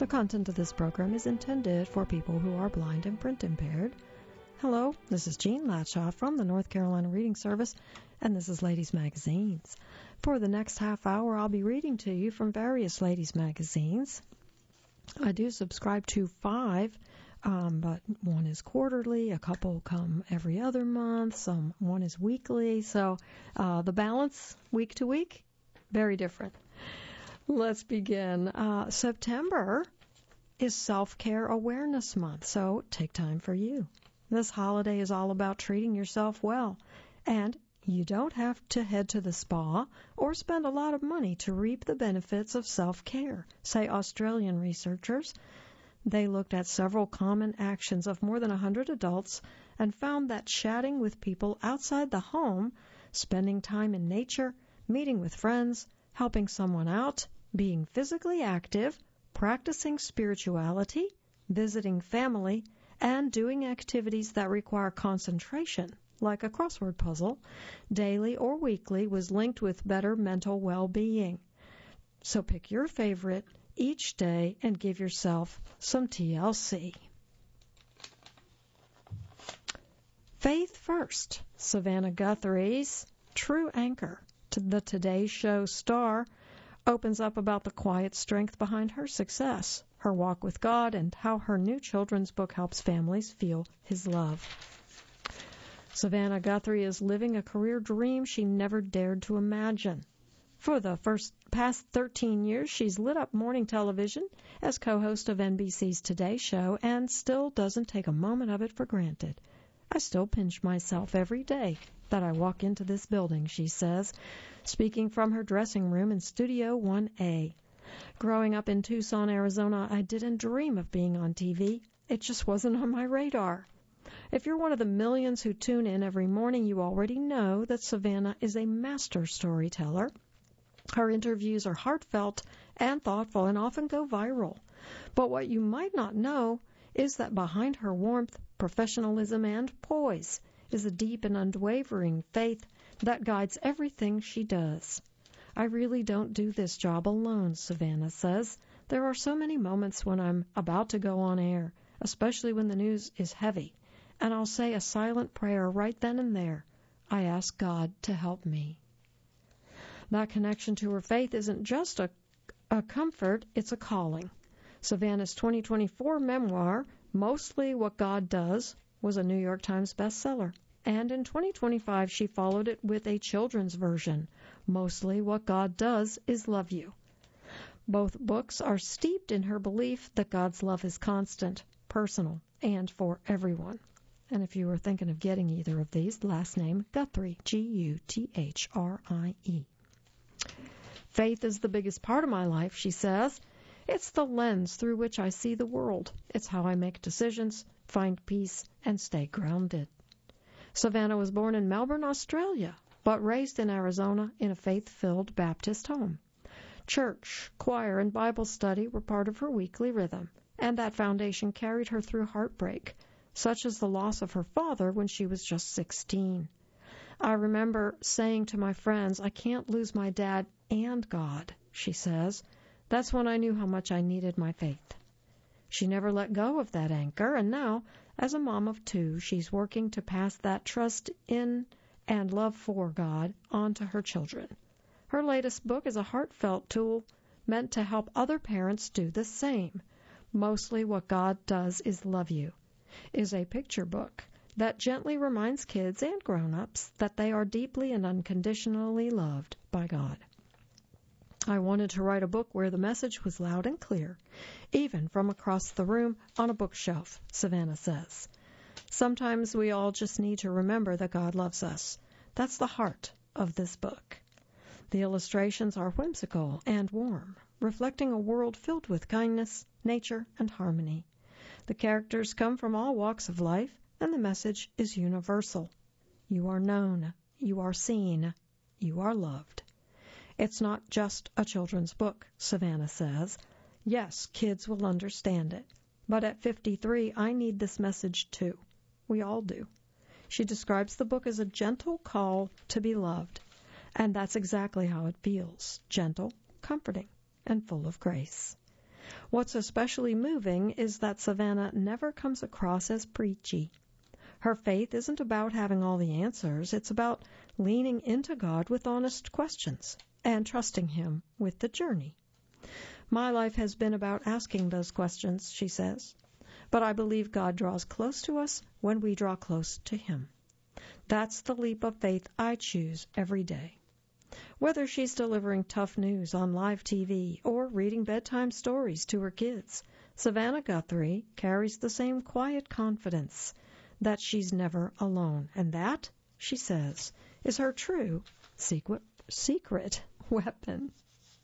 content of this program is intended for people who are blind and print impaired. Hello, this is Jean Latshaw from the North Carolina Reading Service, and this is Ladies Magazines. For the next half hour, I'll be reading to you from various ladies' magazines. I do subscribe to 5, but one is quarterly, a couple come every other month, one is weekly, so the balance week to week, very different. Let's begin. September is Self-Care Awareness Month, so take time for you. This holiday is all about treating yourself well, and you don't have to head to the spa or spend a lot of money to reap the benefits of self-care, say Australian researchers. They looked at several common actions of more than 100 adults and found that chatting with people outside the home, spending time in nature, meeting with friends, helping someone out, being physically active, practicing spirituality, visiting family, and doing activities that require concentration, like a crossword puzzle, daily or weekly, was linked with better mental well-being. So pick your favorite each day and give yourself some TLC. Faith First, Savannah Guthrie's true anchor to the Today Show star, opens up about the quiet strength behind her success, her walk with God, and how her new children's book helps families feel His love. Savannah Guthrie is living a career dream she never dared to imagine. For the past 13 years, she's lit up morning television as co-host of NBC's Today Show and still doesn't take a moment of it for granted. I still pinch myself every day that I walk into this building, she says, speaking from her dressing room in Studio 1A. Growing up in Tucson, Arizona, I didn't dream of being on TV. It just wasn't on my radar. If you're one of the millions who tune in every morning, you already know that Savannah is a master storyteller. Her interviews are heartfelt and thoughtful and often go viral. But what you might not know is that behind her warmth, professionalism, and poise is a deep and unwavering faith that guides everything she does. I really don't do this job alone, Savannah says. There are so many moments when I'm about to go on air, especially when the news is heavy, and I'll say a silent prayer right then and there. I ask God to help me. That connection to her faith isn't just a comfort, it's a calling. Savannah's 2024 memoir, Mostly What God Does, was a New York Times bestseller. And in 2025, she followed it with a children's version, Mostly What God Does Is Love You. Both books are steeped in her belief that God's love is constant, personal, and for everyone. And if you were thinking of getting either of these, last name Guthrie, Guthrie. Faith is the biggest part of my life, she says. It's the lens through which I see the world. It's how I make decisions, find peace, and stay grounded. Savannah was born in Melbourne, Australia, but raised in Arizona in a faith-filled Baptist home. Church, choir, and Bible study were part of her weekly rhythm, and that foundation carried her through heartbreak, such as the loss of her father when she was just 16. I remember saying to my friends, I can't lose my dad and God, she says. That's when I knew how much I needed my faith. She never let go of that anchor, and now, as a mom of 2, she's working to pass that trust in and love for God on to her children. Her latest book is a heartfelt tool meant to help other parents do the same. Mostly What God Does Is Love You is a picture book that gently reminds kids and grown-ups that they are deeply and unconditionally loved by God. I wanted to write a book where the message was loud and clear, even from across the room on a bookshelf, Savannah says. Sometimes we all just need to remember that God loves us. That's the heart of this book. The illustrations are whimsical and warm, reflecting a world filled with kindness, nature, and harmony. The characters come from all walks of life, and the message is universal. You are known, you are seen, you are loved. It's not just a children's book, Savannah says. Yes, kids will understand it. But at 53, I need this message too. We all do. She describes the book as a gentle call to be loved. And that's exactly how it feels. Gentle, comforting, and full of grace. What's especially moving is that Savannah never comes across as preachy. Her faith isn't about having all the answers. It's about leaning into God with honest questions and trusting Him with the journey. My life has been about asking those questions, she says, but I believe God draws close to us when we draw close to Him. That's the leap of faith I choose every day. Whether she's delivering tough news on live TV or reading bedtime stories to her kids, Savannah Guthrie carries the same quiet confidence that she's never alone. And that, she says, is her true secret weapon.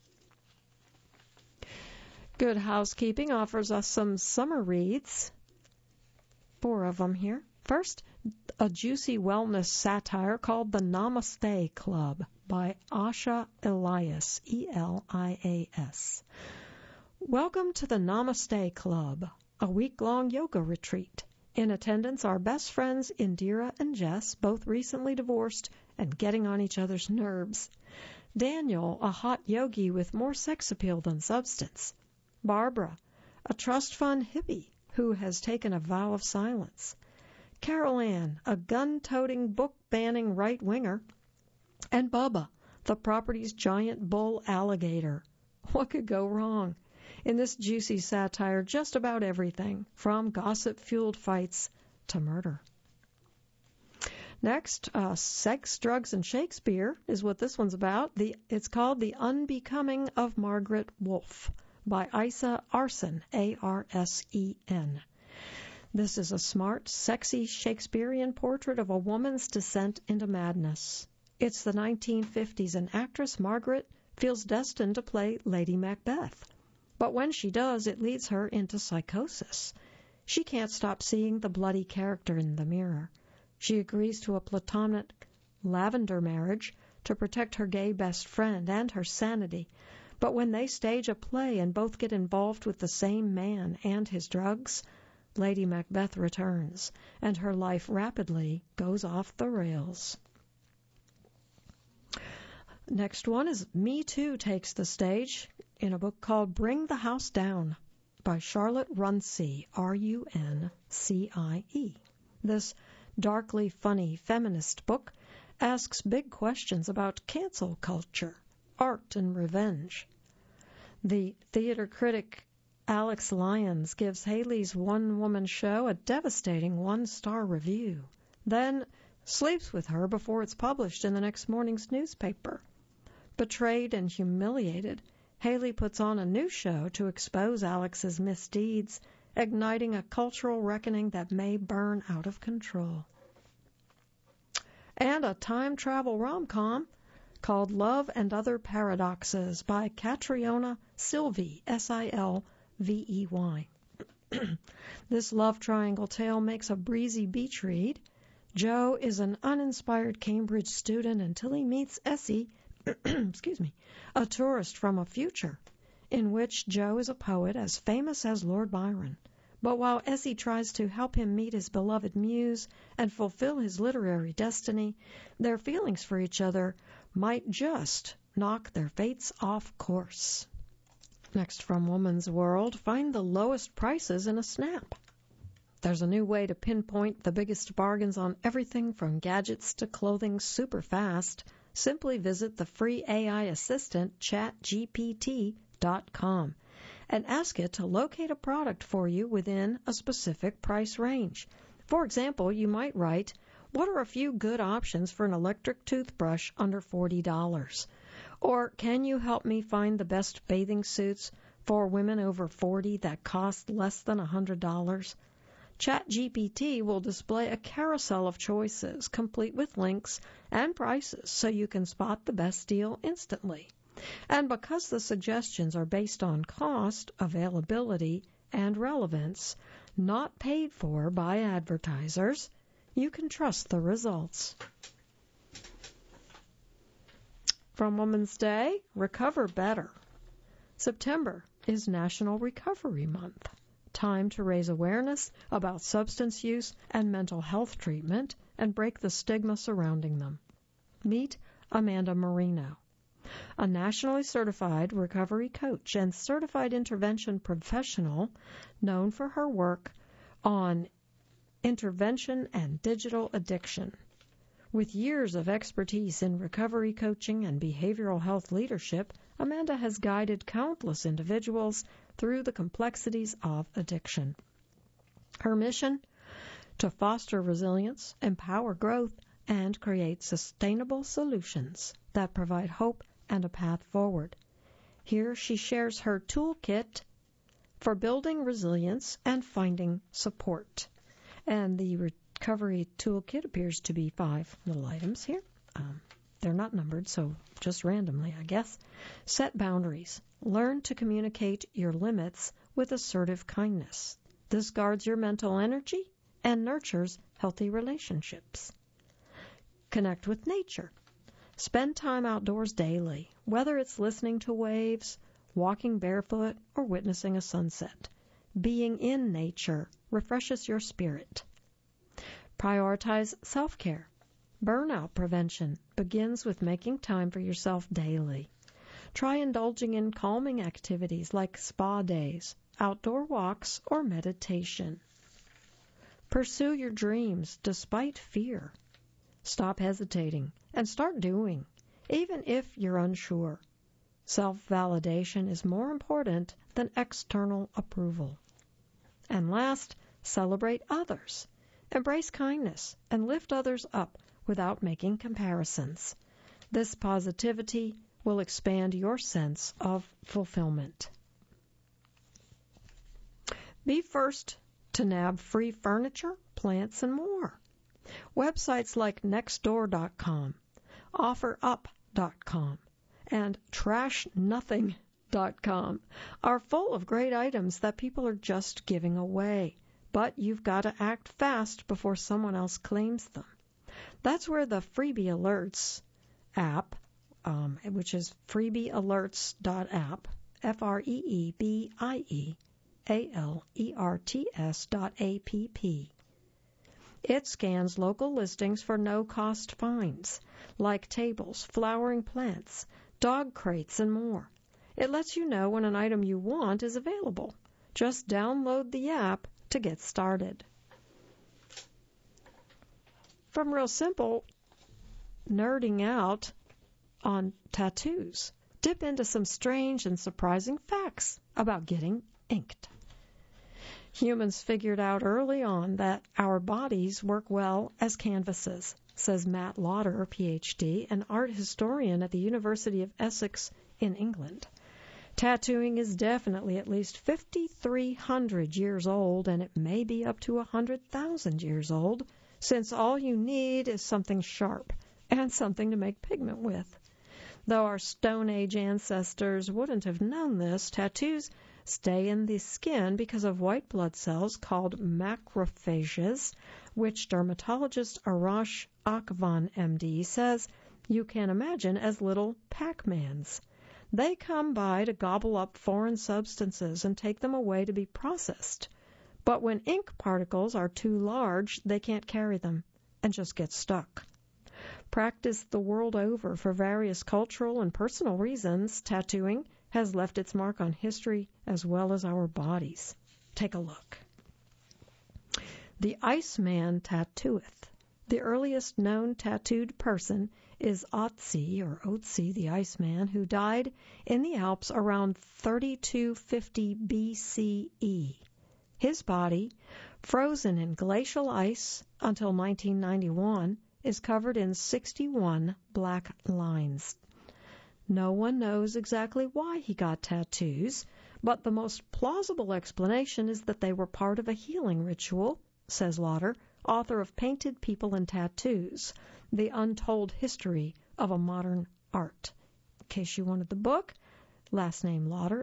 Good Housekeeping offers us some summer reads. 4 of them here. First, a juicy wellness satire called The Namaste Club by Asha Elias, E-L-I-A-S. Welcome to the Namaste Club, a week-long yoga retreat. In attendance are best friends Indira and Jess, both recently divorced and getting on each other's nerves. Daniel, a hot yogi with more sex appeal than substance. Barbara, a trust fund hippie who has taken a vow of silence. Carol Ann, a gun-toting, book-banning right-winger. And Bubba, the property's giant bull alligator. What could go wrong? In this juicy satire, just about everything, from gossip-fueled fights to murder. Next, Sex, Drugs, and Shakespeare is what this one's about. It's called The Unbecoming of Margaret Wolfe by Isa Arsen, A-R-S-E-N. This is a smart, sexy Shakespearean portrait of a woman's descent into madness. It's the 1950s, and actress Margaret feels destined to play Lady Macbeth. But when she does, it leads her into psychosis. She can't stop seeing the bloody character in the mirror. She agrees to a platonic lavender marriage to protect her gay best friend and her sanity. But when they stage a play and both get involved with the same man and his drugs, Lady Macbeth returns, and her life rapidly goes off the rails. Next one is Me Too Takes the Stage in a book called Bring the House Down by Charlotte Runcie, R-U-N-C-I-E. This darkly funny feminist book asks big questions about cancel culture, art, and revenge. The theater critic Alex Lyons gives Haley's one-woman show a devastating 1-star review, then sleeps with her before it's published in the next morning's newspaper. Betrayed and humiliated, Haley puts on a new show to expose Alex's misdeeds, igniting a cultural reckoning that may burn out of control. And a time travel rom-com called Love and Other Paradoxes by Catriona Silvey, S-I-L-V-E-Y. This love triangle tale makes a breezy beach read. Joe is an uninspired Cambridge student until he meets Essie, a tourist from a future in which Joe is a poet as famous as Lord Byron. But while Essie tries to help him meet his beloved muse and fulfill his literary destiny, their feelings for each other might just knock their fates off course. Next from Woman's World, find the lowest prices in a snap. There's a new way to pinpoint the biggest bargains on everything from gadgets to clothing super fast. Simply visit the free AI assistant ChatGPT.com and ask it to locate a product for you within a specific price range. For example, you might write, "What are a few good options for an electric toothbrush under $40? Or can you help me find the best bathing suits for women over 40 that cost less than $100? ChatGPT will display a carousel of choices, complete with links and prices, so you can spot the best deal instantly. And because the suggestions are based on cost, availability, and relevance, not paid for by advertisers, you can trust the results. From Women's Day, Recover Better. September is National Recovery Month. Time to raise awareness about substance use and mental health treatment and break the stigma surrounding them. Meet Amanda Marino. a nationally certified recovery coach and certified intervention professional known for her work on intervention and digital addiction. With years of expertise in recovery coaching and behavioral health leadership, Amanda has guided countless individuals through the complexities of addiction. Her mission? To foster resilience, empower growth, and create sustainable solutions that provide hope and a path forward. Here she shares her toolkit for building resilience and finding support. And the recovery toolkit appears to be 5 little items here. They're not numbered, so just randomly, I guess. Set boundaries. Learn to communicate your limits with assertive kindness. This guards your mental energy and nurtures healthy relationships. Connect with nature. Spend time outdoors daily, whether it's listening to waves, walking barefoot, or witnessing a sunset. Being in nature refreshes your spirit. Prioritize self-care. Burnout prevention begins with making time for yourself daily. Try indulging in calming activities like spa days, outdoor walks, or meditation. Pursue your dreams despite fear. Stop hesitating and start doing, even if you're unsure. Self-validation is more important than external approval. And last, celebrate others. Embrace kindness and lift others up without making comparisons. This positivity will expand your sense of fulfillment. Be first to nab free furniture, plants, and more. Websites like Nextdoor.com, OfferUp.com, and TrashNothing.com are full of great items that people are just giving away. But you've got to act fast before someone else claims them. That's where the Freebie Alerts app, which is freebiealerts.app, FREEBIEALERTS.app. It scans local listings for no-cost finds, like tables, flowering plants, dog crates, and more. It lets you know when an item you want is available. Just download the app to get started. From real simple nerding out on tattoos, dip into some strange and surprising facts about getting inked. Humans figured out early on that our bodies work well as canvases, says Matt Lauder, Ph.D., an art historian at the University of Essex in England. Tattooing is definitely at least 5,300 years old, and it may be up to 100,000 years old, since all you need is something sharp and something to make pigment with. Though our Stone Age ancestors wouldn't have known this, tattoos stay in the skin because of white blood cells called macrophages, which dermatologist Arash Akvan, MD, says you can imagine as little Pac-Mans. They come by to gobble up foreign substances and take them away to be processed. But when ink particles are too large, they can't carry them and just get stuck. Practiced the world over for various cultural and personal reasons, tattooing has left its mark on history as well as our bodies. Take a look. The Iceman tattooeth. The earliest known tattooed person is Otzi the Iceman, who died in the Alps around 3250 BCE. His body, frozen in glacial ice until 1991, is covered in 61 black lines. No one knows exactly why he got tattoos, but the most plausible explanation is that they were part of a healing ritual, says Lauder, author of Painted People and Tattoos, The Untold History of a Modern Art. In case you wanted the book, last name Lauder,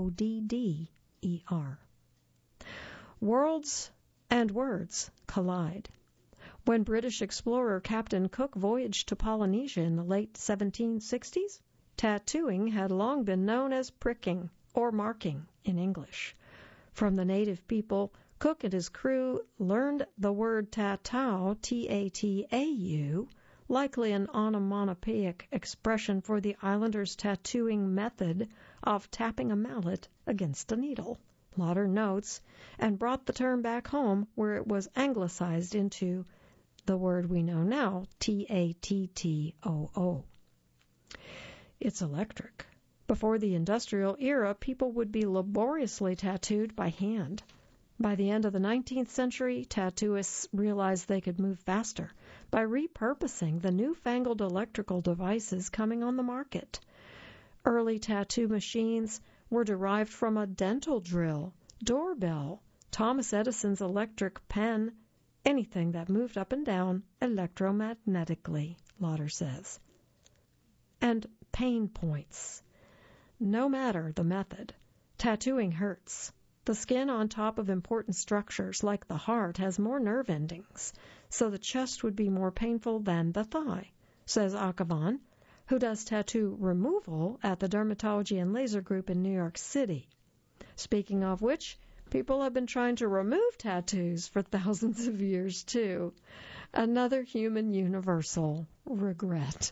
Lodder. Worlds and words collide. When British explorer Captain Cook voyaged to Polynesia in the late 1760s, tattooing had long been known as pricking or marking in English. From the native people, Cook and his crew learned the word tatau, T-A-T-A-U, likely an onomatopoeic expression for the islanders' tattooing method of tapping a mallet against a needle, Lauder notes, and brought the term back home where it was anglicized into the word we know now, T-A-T-T-O-O. It's electric. Before the industrial era, people would be laboriously tattooed by hand. By the end of the 19th century, tattooists realized they could move faster by repurposing the newfangled electrical devices coming on the market. Early tattoo machines were derived from a dental drill, doorbell, Thomas Edison's electric pen, anything that moved up and down electromagnetically, Lauder says. And pain points. No matter the method, tattooing hurts. The skin on top of important structures like the heart has more nerve endings, so the chest would be more painful than the thigh, says Akhavan, who does tattoo removal at the Dermatology and Laser Group in New York City. Speaking of which, people have been trying to remove tattoos for thousands of years, too. Another human universal regret.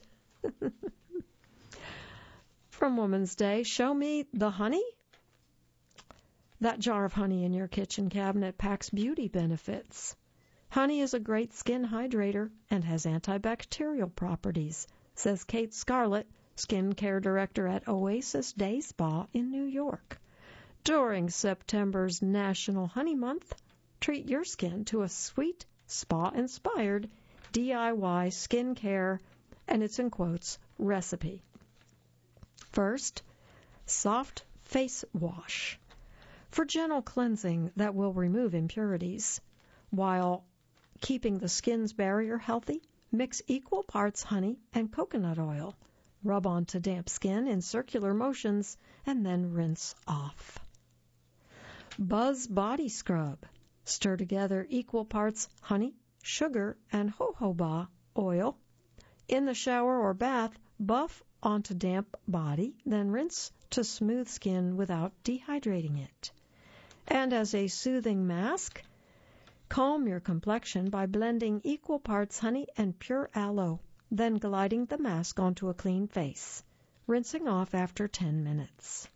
From Woman's Day, show me the honey. That jar of honey in your kitchen cabinet packs beauty benefits. Honey is a great skin hydrator and has antibacterial properties, says Kate Scarlett, skincare director at Oasis Day Spa in New York. During September's National Honey Month, treat your skin to a sweet, spa-inspired DIY skincare, and it's in quotes, recipe. First, soft face wash. For gentle cleansing that will remove impurities, while keeping the skin's barrier healthy, mix equal parts honey and coconut oil. Rub onto damp skin in circular motions and then rinse off. Buzz Body Scrub. Stir together equal parts honey, sugar, and jojoba oil. In the shower or bath, buff onto damp body, then rinse to smooth skin without dehydrating it. And as a soothing mask, calm your complexion by blending equal parts honey and pure aloe, then gliding the mask onto a clean face, rinsing off after 10 minutes.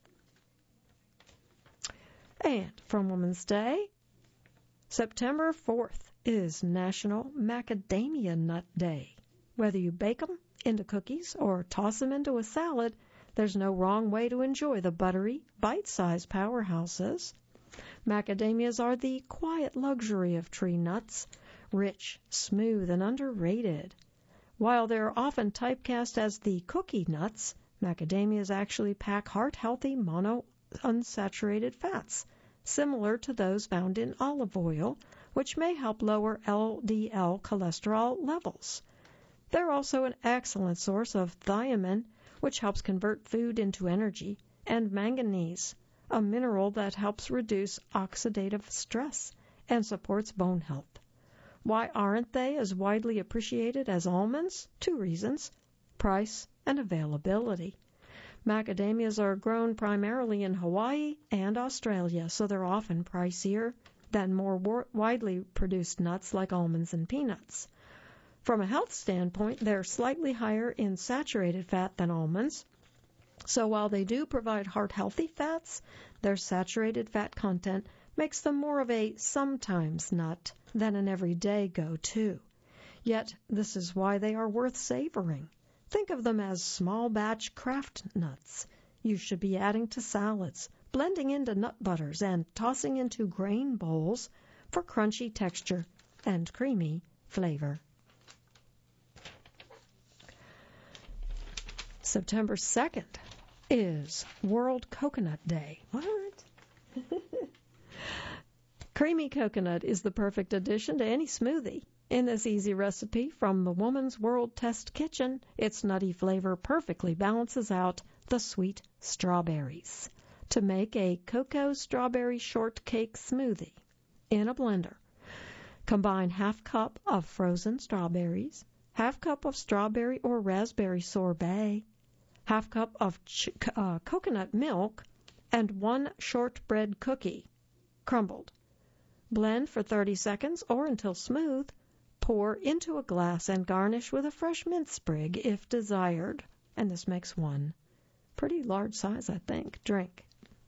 And from Women's Day, September 4th is National Macadamia Nut Day. Whether you bake them into cookies or toss them into a salad, there's no wrong way to enjoy the buttery, bite-sized powerhouses. Macadamias are the quiet luxury of tree nuts, rich, smooth, and underrated. While they're often typecast as the cookie nuts, macadamias actually pack heart-healthy monounsaturated fats, similar to those found in olive oil, which may help lower LDL cholesterol levels. They're also an excellent source of thiamine, which helps convert food into energy, and manganese, a mineral that helps reduce oxidative stress and supports bone health. Why aren't they as widely appreciated as almonds? 2 reasons: price and availability. Macadamias are grown primarily in Hawaii and Australia, so they're often pricier than more widely produced nuts like almonds and peanuts. From a health standpoint, they're slightly higher in saturated fat than almonds. So while they do provide heart-healthy fats, their saturated fat content makes them more of a sometimes nut than an everyday go-to. Yet this is why they are worth savoring. Think of them as small-batch craft nuts you should be adding to salads, blending into nut butters, and tossing into grain bowls for crunchy texture and creamy flavor. September 2nd is World Coconut Day. What? Creamy coconut is the perfect addition to any smoothie. In this easy recipe from the Woman's World Test Kitchen, its nutty flavor perfectly balances out the sweet strawberries. To make a cocoa strawberry shortcake smoothie, in a blender, combine half cup of frozen strawberries, half cup of strawberry or raspberry sorbet, half cup of coconut milk, and 1 shortbread cookie, crumbled. Blend for 30 seconds or until smooth. Pour into a glass and garnish with a fresh mint sprig if desired. And this makes one pretty large size, I think, drink.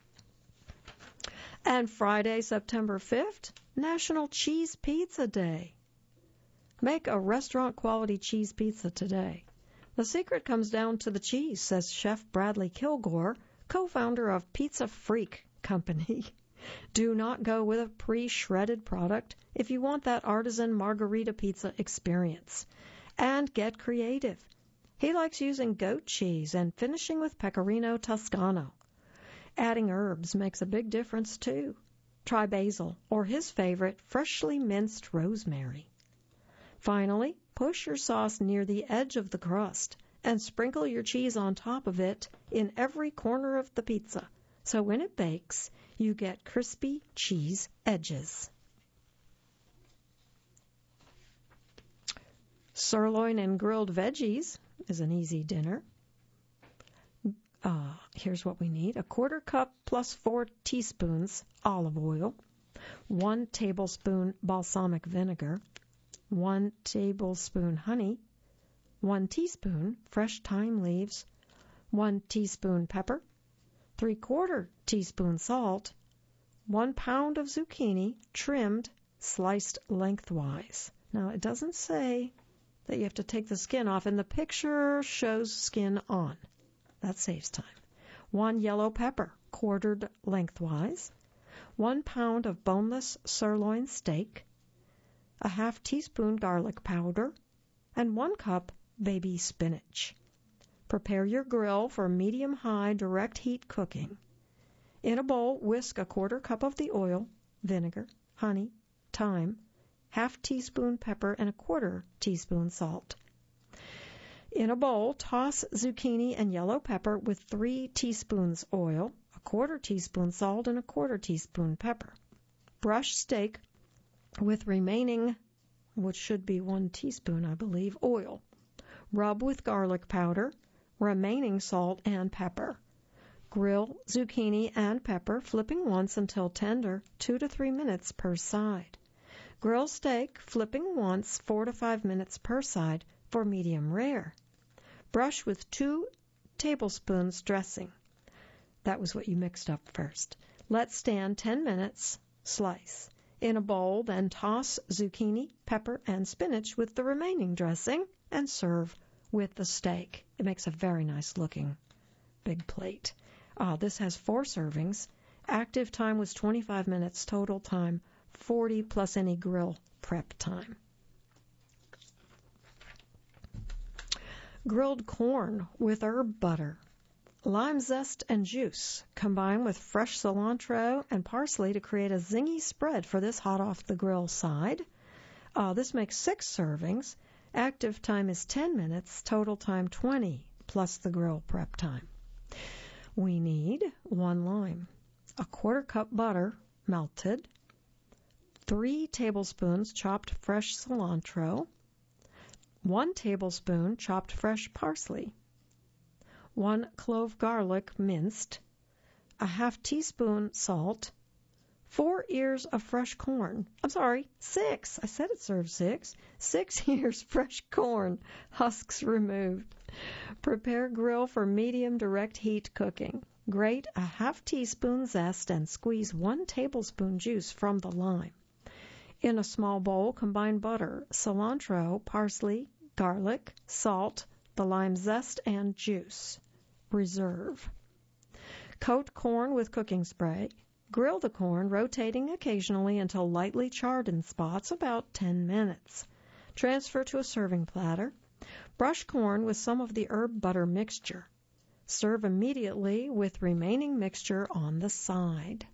And Friday, September 5th, National Cheese Pizza Day. Make a restaurant-quality cheese pizza today. The secret comes down to the cheese, says Chef Bradley Kilgore, co-founder of Pizza Freak Company. Do not go with a pre-shredded product if you want that artisan margarita pizza experience. And get creative. He likes using goat cheese and finishing with Pecorino Toscano. Adding herbs makes a big difference, too. Try basil, or his favorite, freshly minced rosemary. Finally, push your sauce near the edge of the crust and sprinkle your cheese on top of it in every corner of the pizza. So when it bakes, you get crispy cheese edges. Sirloin and grilled veggies is an easy dinner. Here's what we need. 1/4 cup plus 4 teaspoons olive oil, 1 tablespoon balsamic vinegar, 1 tablespoon honey, 1 teaspoon fresh thyme leaves, 1 teaspoon pepper, 3/4 teaspoon salt, 1 pound of zucchini trimmed, sliced lengthwise. Now, it doesn't say that you have to take the skin off, and the picture shows skin on. That saves time. 1 yellow pepper, quartered lengthwise, 1 pound of boneless sirloin steak, a 1/2 teaspoon garlic powder, and 1 cup baby spinach. Prepare your grill for medium-high direct heat cooking. In a bowl, whisk 1/4 cup of the oil, vinegar, honey, thyme, 1/2 teaspoon pepper, and 1/4 teaspoon salt. In a bowl, toss zucchini and yellow pepper with 3 teaspoons oil, 1/4 teaspoon salt, and 1/4 teaspoon pepper. Brush steak with remaining, which should be 1 teaspoon, I believe, oil. Rub with garlic powder, remaining salt, and pepper. Grill zucchini and pepper, flipping once until tender, 2 to 3 minutes per side. Grill steak, flipping once, 4 to 5 minutes per side for medium rare. Brush with 2 tablespoons dressing. That was what you mixed up first. Let stand 10 minutes. Slice. In a bowl, then toss zucchini, pepper, and spinach with the remaining dressing and serve with the steak. It makes a very nice looking big plate. This has 4 servings. Active time was 25 minutes. Total time 40 plus any grill prep time. Grilled corn with herb butter. Lime zest and juice. Combine with fresh cilantro and parsley to create a zingy spread for this hot off the grill side. This makes 6 servings. Active time is 10 minutes. Total time 20 plus the grill prep time. We need 1 lime, 1/4 cup butter, melted, 3 tablespoons chopped fresh cilantro, 1 tablespoon chopped fresh parsley, 1 clove garlic minced, a 1/2 teaspoon salt, 4 ears of fresh corn. I'm sorry, 6. I said it served 6. 6 ears fresh corn, husks removed. Prepare grill for medium direct heat cooking. Grate a 1/2 teaspoon zest and squeeze 1 tablespoon juice from the lime. In a small bowl, combine butter, cilantro, parsley, garlic, salt, the lime zest, and juice. Reserve. Coat corn with cooking spray. Grill the corn, rotating occasionally until lightly charred in spots, about 10 minutes. Transfer to a serving platter. Brush corn with some of the herb butter mixture. Serve immediately with remaining mixture on the side.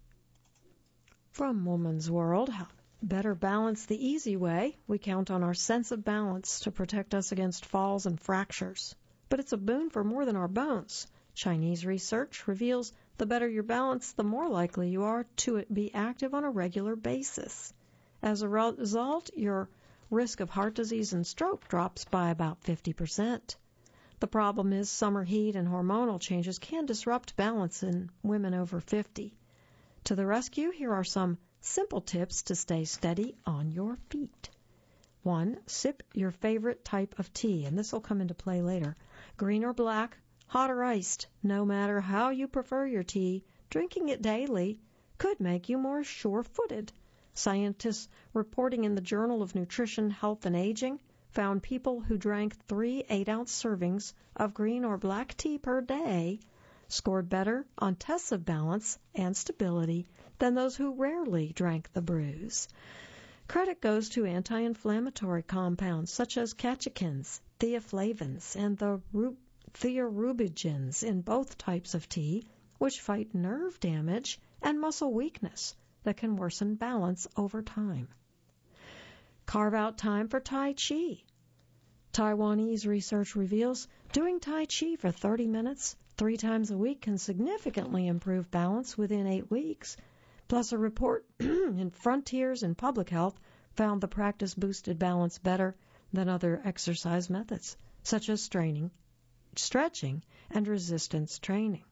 From Woman's World, how better balance the easy way. We count on our sense of balance to protect us against falls and fractures. But it's a boon for more than our bones. Chinese research reveals the better your balance, the more likely you are to be active on a regular basis. As a result, your risk of heart disease and stroke drops by about 50%. The problem is summer heat and hormonal changes can disrupt balance in women over 50. To the rescue, here are some simple tips to stay steady on your feet. 1. Sip your favorite type of tea, and this will come into play later. Green or black, hot or iced, no matter how you prefer your tea, drinking it daily could make you more sure-footed. Scientists reporting in the Journal of Nutrition, Health, and Aging found people who drank 3 8-ounce servings of green or black tea per day scored better on tests of balance and stability than those who rarely drank the brews. Credit goes to anti-inflammatory compounds such as catechins, theaflavins, and the theorubigens in both types of tea, which fight nerve damage and muscle weakness that can worsen balance over time. Carve out time for Tai Chi. Taiwanese research reveals doing Tai Chi for 30 minutes 3 times a week can significantly improve balance within 8 weeks. Plus, a report in Frontiers in Public Health found the practice boosted balance better than other exercise methods, such as stretching, and resistance training.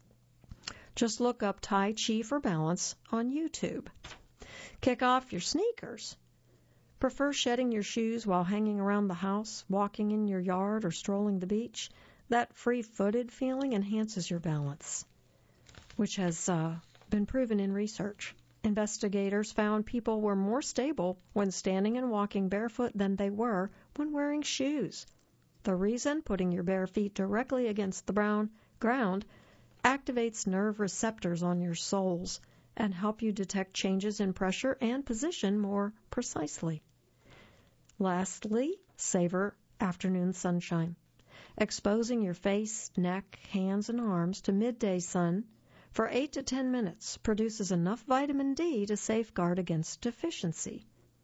Just look up Tai Chi for balance on YouTube. Kick off your sneakers. Prefer shedding your shoes while hanging around the house, walking in your yard, or strolling the beach? That free-footed feeling enhances your balance, which has been proven in research. Investigators found people were more stable when standing and walking barefoot than they were when wearing shoes. The reason? Putting your bare feet directly against the ground activates nerve receptors on your soles and help you detect changes in pressure and position more precisely. Lastly, savor afternoon sunshine. Exposing your face, neck, hands, and arms to midday sun for 8 to 10 minutes produces enough vitamin D to safeguard against deficiency.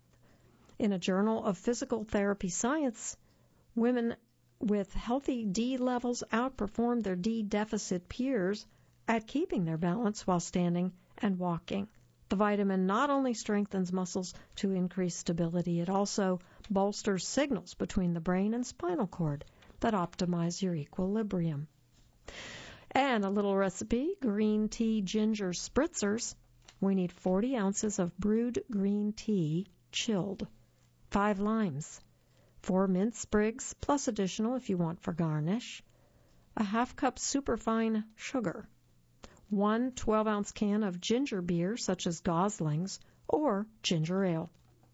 In a Journal of Physical Therapy Science, women with healthy D levels outperformed their D deficit peers at keeping their balance while standing and walking. The vitamin not only strengthens muscles to increase stability, it also bolsters signals between the brain and spinal cord that optimize your equilibrium. And a little recipe, green tea ginger spritzers. We need 40 ounces of brewed green tea, chilled, 5 limes, 4 mint sprigs, plus additional if you want for garnish, a ½ cup superfine sugar, 1 12-ounce can of ginger beer, such as Gosling's, or ginger ale.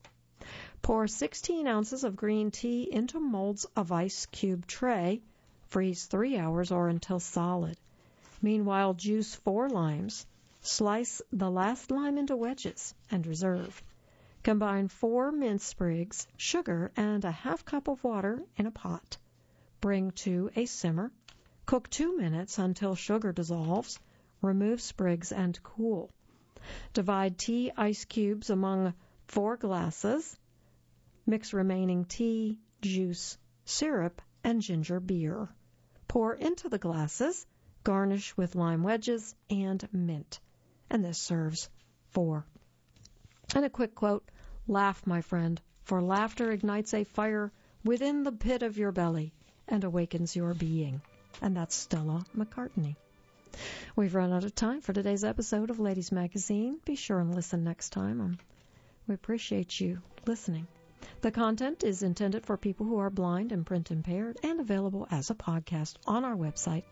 Pour 16 ounces of green tea into molds of ice cube tray. Freeze 3 hours or until solid. Meanwhile, juice 4 limes. Slice the last lime into wedges and reserve. Combine 4 mint sprigs, sugar, and a ½ cup of water in a pot. Bring to a simmer. Cook 2 minutes until sugar dissolves. Remove sprigs and cool. Divide tea ice cubes among 4 glasses. Mix remaining tea, juice, syrup, and ginger beer. Pour into the glasses. Garnish with lime wedges and mint. And this serves 4. And a quick quote, "Laugh, my friend, for laughter ignites a fire within the pit of your belly and awakens your being." And that's Stella McCartney. We've run out of time for today's episode of Ladies Magazine. Be sure and listen next time. We appreciate you listening. The content is intended for people who are blind and print impaired and available as a podcast on our website,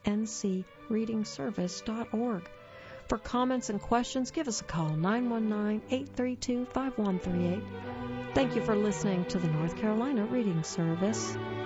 ncreadingservice.org. For comments and questions, give us a call, 919-832-5138. Thank you for listening to the North Carolina Reading Service.